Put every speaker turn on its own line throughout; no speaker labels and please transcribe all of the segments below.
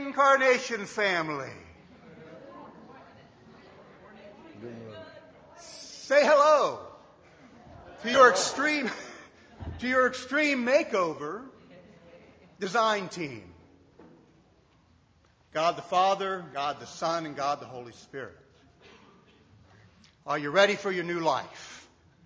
Incarnation family. Say hello to your extreme makeover design team. God the Father, God the Son, and God the Holy Spirit. Are you ready for your new life?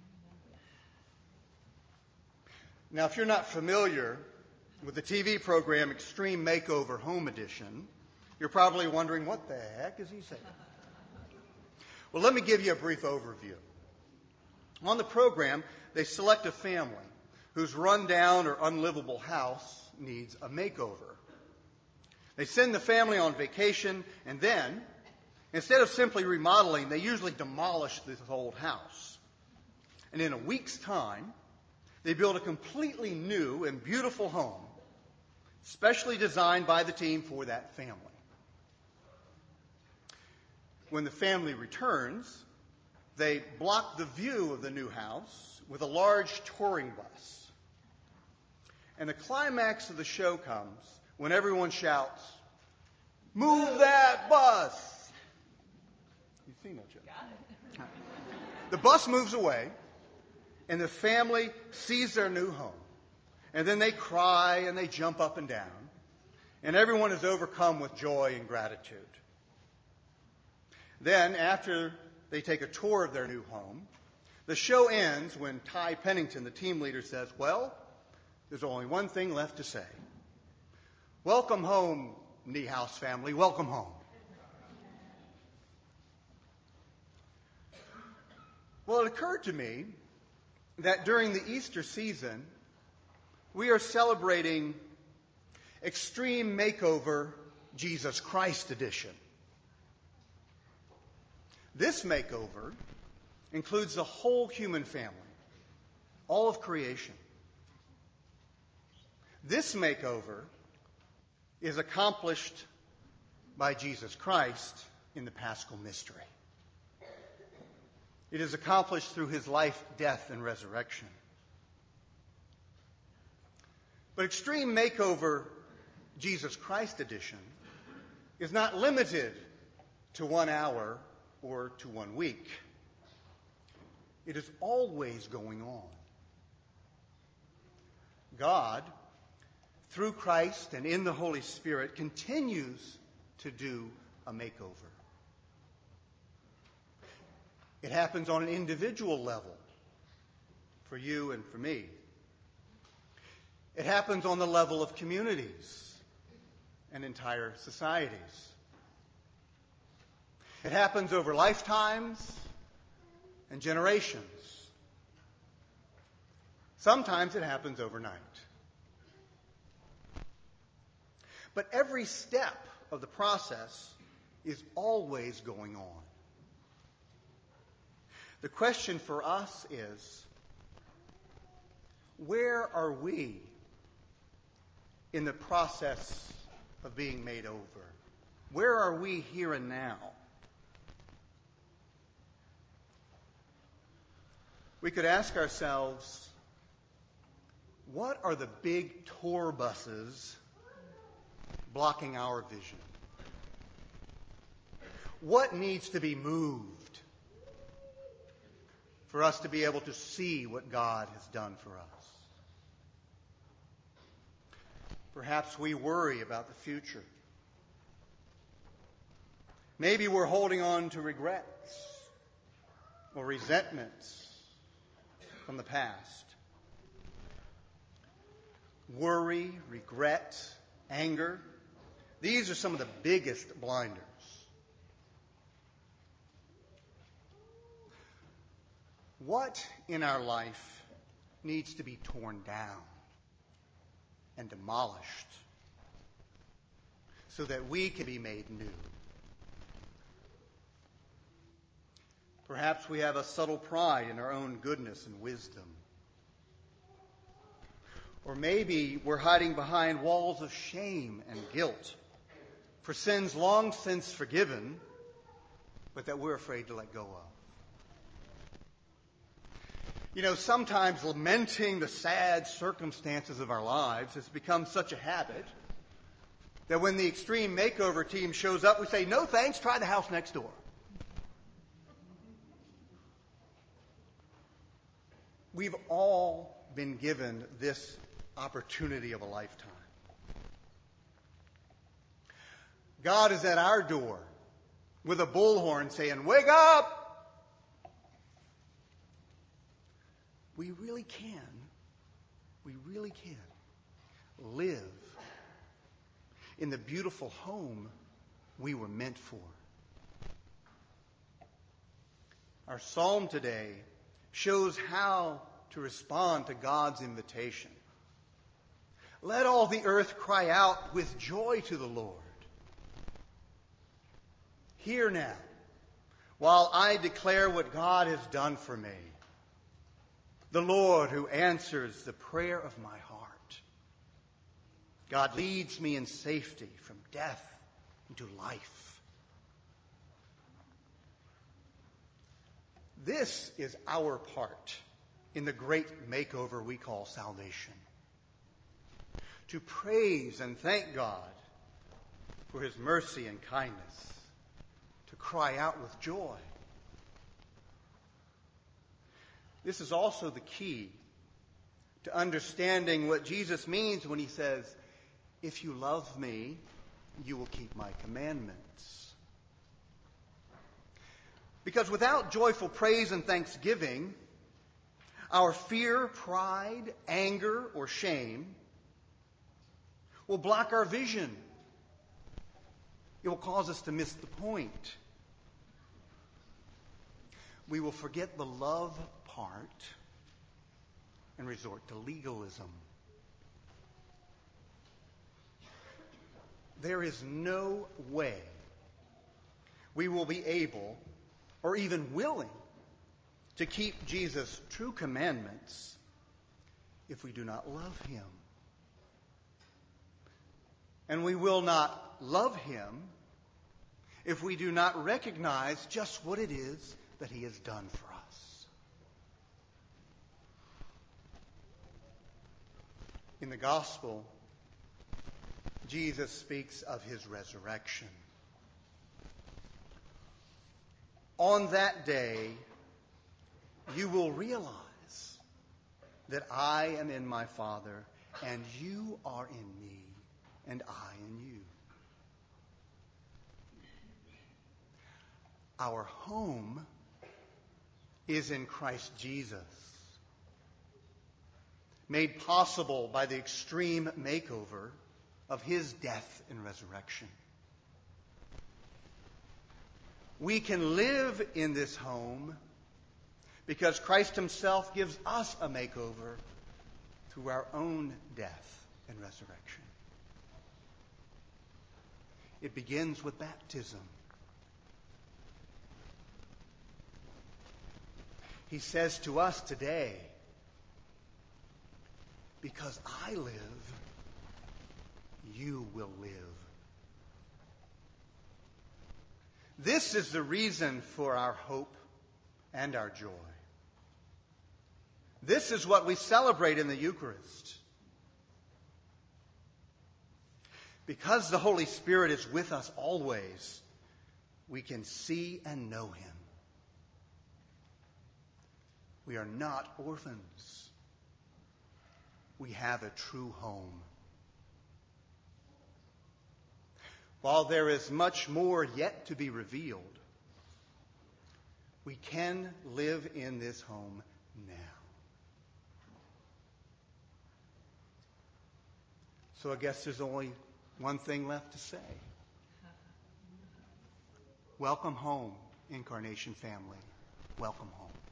Now, if you're not familiar with the TV program Extreme Makeover Home Edition, you're probably wondering, what the heck is he saying? Well, let me give you a brief overview. On the program, they select a family whose rundown or unlivable house needs a makeover. They send the family on vacation, and then, instead of simply remodeling, they usually demolish this old house. And in a week's time, they build a completely new and beautiful home, specially designed by the team for that family. When the family returns, they block the view of the new house with a large touring bus. And the climax of the show comes when everyone shouts, "Move that bus!" You've seen that, Jim. The bus moves away, and the family sees their new home. And then they cry and they jump up and down. And everyone is overcome with joy and gratitude. Then, after they take a tour of their new home, the show ends when Ty Pennington, the team leader, says, "Well, there's only one thing left to say. Welcome home, Niehaus family. Welcome home." Well, it occurred to me that during the Easter season, we are celebrating Extreme Makeover Jesus Christ Edition. This makeover includes the whole human family, all of creation. This makeover is accomplished by Jesus Christ in the Paschal mystery. It is accomplished through his life, death, and resurrection. But Extreme Makeover Jesus Christ Edition is not limited to 1 hour or to 1 week. It is always going on. God, through Christ and in the Holy Spirit, continues to do a makeover. It happens on an individual level for you and for me. It happens on the level of communities and entire societies. It happens over lifetimes and generations. Sometimes it happens overnight. But every step of the process is always going on. The question for us is, where are we in the process of being made over? Where are we here and now? We could ask ourselves, what are the big tour buses blocking our vision? What needs to be moved for us to be able to see what God has done for us? Perhaps we worry about the future. Maybe we're holding on to regrets or resentments from the past. Worry, regret, anger, these are some of the biggest blinders. What in our life needs to be torn down and demolished so that we can be made new? Perhaps we have a subtle pride in our own goodness and wisdom. Or maybe we're hiding behind walls of shame and guilt for sins long since forgiven, but that we're afraid to let go of. You know, sometimes lamenting the sad circumstances of our lives has become such a habit that when the extreme makeover team shows up, we say, no thanks, try the house next door. We've all been given this opportunity of a lifetime. God is at our door with a bullhorn saying, wake up! We really can live in the beautiful home we were meant for. Our psalm today shows how to respond to God's invitation. Let all the earth cry out with joy to the Lord. Hear now, while I declare what God has done for me. The Lord who answers the prayer of my heart. God leads me in safety from death into life. This is our part in the great makeover we call salvation. To praise and thank God for His mercy and kindness. To cry out with joy. This is also the key to understanding what Jesus means when He says, if you love me, you will keep my commandments. Because without joyful praise and thanksgiving, our fear, pride, anger, or shame will block our vision. It will cause us to miss the point. We will forget the love part and resort to legalism. There is no way we will be able or even willing to keep Jesus' true commandments if we do not love Him. And we will not love Him if we do not recognize just what it is that He has done for us. In the gospel, Jesus speaks of His resurrection. On that day, you will realize that I am in my Father, and you are in me, and I in you. Our home is in Christ Jesus, made possible by the extreme makeover of His death and resurrection. We can live in this home because Christ Himself gives us a makeover through our own death and resurrection. It begins with baptism. He says to us today, because I live, you will live. This is the reason for our hope and our joy. This is what we celebrate in the Eucharist. Because the Holy Spirit is with us always, we can see and know Him. We are not orphans. We have a true home. While there is much more yet to be revealed, we can live in this home now. So I guess there's only one thing left to say. Welcome home, Incarnation family. Welcome home.